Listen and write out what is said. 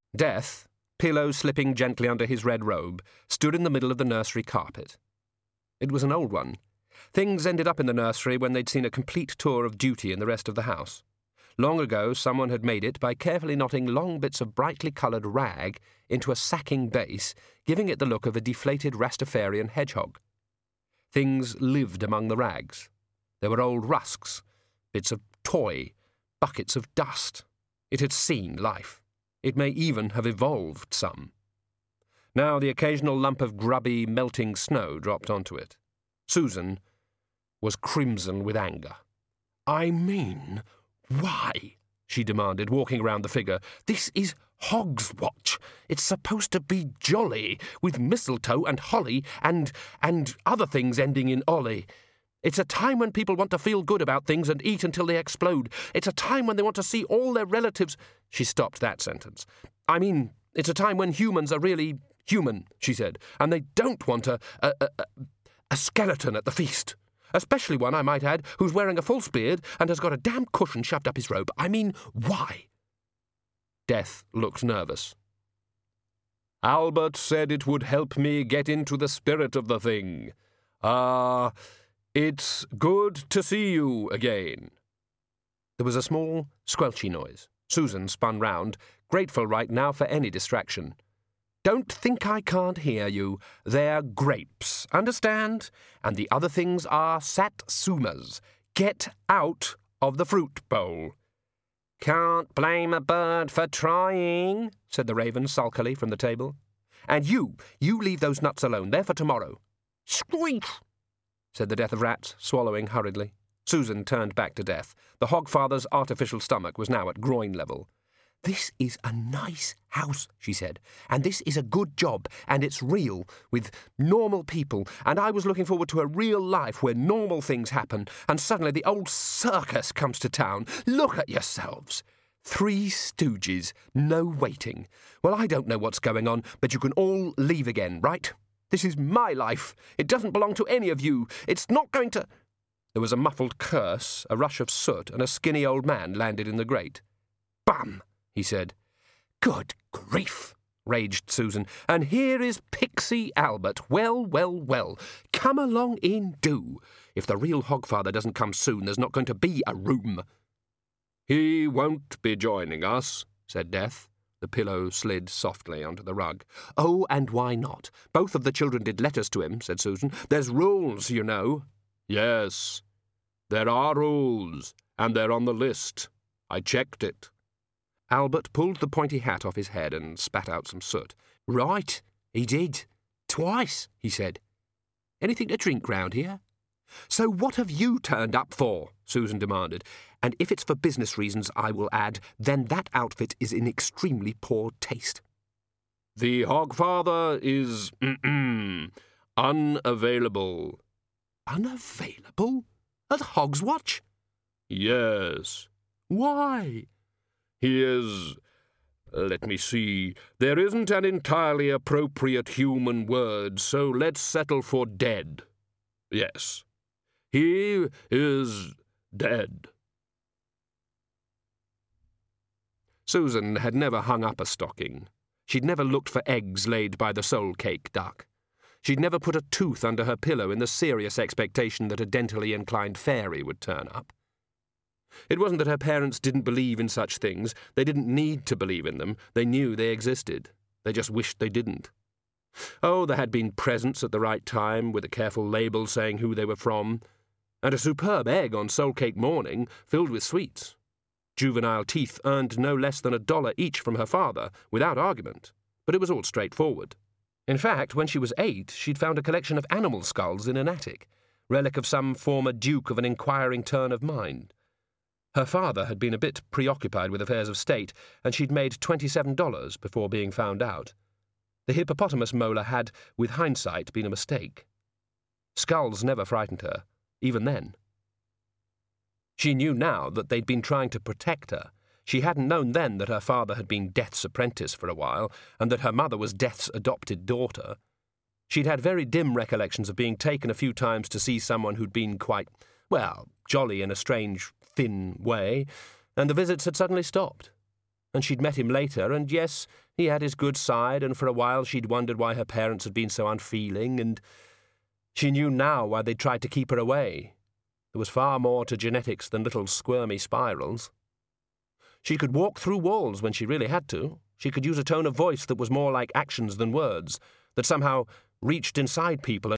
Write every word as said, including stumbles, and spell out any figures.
Death, pillow slipping gently under his red robe, stood in the middle of the nursery carpet. It was an old one. Things ended up in the nursery when they'd seen a complete tour of duty in the rest of the house. Long ago, someone had made it by carefully knotting long bits of brightly coloured rag into a sacking base, giving it the look of a deflated Rastafarian hedgehog. Things lived among the rags. There were old rusks, bits of toy, buckets of dust. It had seen life. It may even have evolved some. Now the occasional lump of grubby, melting snow dropped onto it. Susan was crimson with anger. "I mean, why?" she demanded, walking round the figure. "This is Hogswatch. It's supposed to be jolly, with mistletoe and holly and, and other things ending in olly. It's a time when people want to feel good about things and eat until they explode. It's a time when they want to see all their relatives—" She stopped that sentence. "I mean, it's a time when humans are really human," she said, "and they don't want a, a, a, a skeleton at the feast. Especially one, I might add, who's wearing a false beard and has got a damn cushion shoved up his robe. I mean, why?" Death looked nervous. "Albert said it would help me get into the spirit of the thing. Ah, uh, it's good to see you again." There was a small, squelchy noise. Susan spun round, grateful right now for any distraction. "Don't think I can't hear you. They're grapes, understand? And the other things are satsumas. Get out of the fruit bowl." "Can't blame a bird for trying," said the raven sulkily from the table. "And you, you leave those nuts alone. They're for tomorrow." "Squeak," said the Death of Rats, swallowing hurriedly. Susan turned back to Death. The Hogfather's artificial stomach was now at groin level. "This is a nice house," she said, "and this is a good job, and it's real, with normal people, and I was looking forward to a real life where normal things happen, and suddenly the old circus comes to town. Look at yourselves. Three stooges, no waiting. Well, I don't know what's going on, but you can all leave again, right? This is my life. It doesn't belong to any of you. It's not going to—" There was a muffled curse, a rush of soot, and a skinny old man landed in the grate. "Bum!" he said. "Good grief!" raged Susan. "And here is Pixie Albert. Well, well, well. Come along in, do. If the real Hogfather doesn't come soon, there's not going to be a room." "He won't be joining us," said Death. The pillow slid softly onto the rug. "Oh, and why not? Both of the children did letters to him," said Susan. "There's rules, you know." "Yes, there are rules, and they're on the list. I checked it." Albert pulled the pointy hat off his head and spat out some soot. "Right, he did. Twice," he said. "Anything to drink round here?" "So what have you turned up for?" Susan demanded. "And if it's for business reasons, I will add, then that outfit is in extremely poor taste." "The Hogfather is unavailable." "Unavailable? At Hogswatch?" "Yes." "Why?" "He is... let me see. There isn't an entirely appropriate human word, so let's settle for dead. Yes. He is dead." Susan had never hung up a stocking. She'd never looked for eggs laid by the soul-cake duck. She'd never put a tooth under her pillow in the serious expectation that a dentally inclined fairy would turn up. It wasn't that her parents didn't believe in such things. They didn't need to believe in them. They knew they existed. They just wished they didn't. Oh, there had been presents at the right time, with a careful label saying who they were from, and a superb egg on soul-cake morning filled with sweets. Juvenile teeth earned no less than a dollar each from her father, without argument, but it was all straightforward. In fact, when she was eight, she'd found a collection of animal skulls in an attic, relic of some former duke of an inquiring turn of mind. Her father had been a bit preoccupied with affairs of state, and she'd made twenty-seven dollars before being found out. The hippopotamus molar had, with hindsight, been a mistake. Skulls never frightened her, even then. She knew now that they'd been trying to protect her. She hadn't known then that her father had been Death's apprentice for a while, and that her mother was Death's adopted daughter. She'd had very dim recollections of being taken a few times to see someone who'd been quite, well, jolly in a strange, thin way, and the visits had suddenly stopped. And she'd met him later, and yes, he had his good side, and for a while she'd wondered why her parents had been so unfeeling, and she knew now why they'd tried to keep her away. There was far more to genetics than little squirmy spirals. She could walk through walls when she really had to. She could use a tone of voice that was more like actions than words, that somehow reached inside people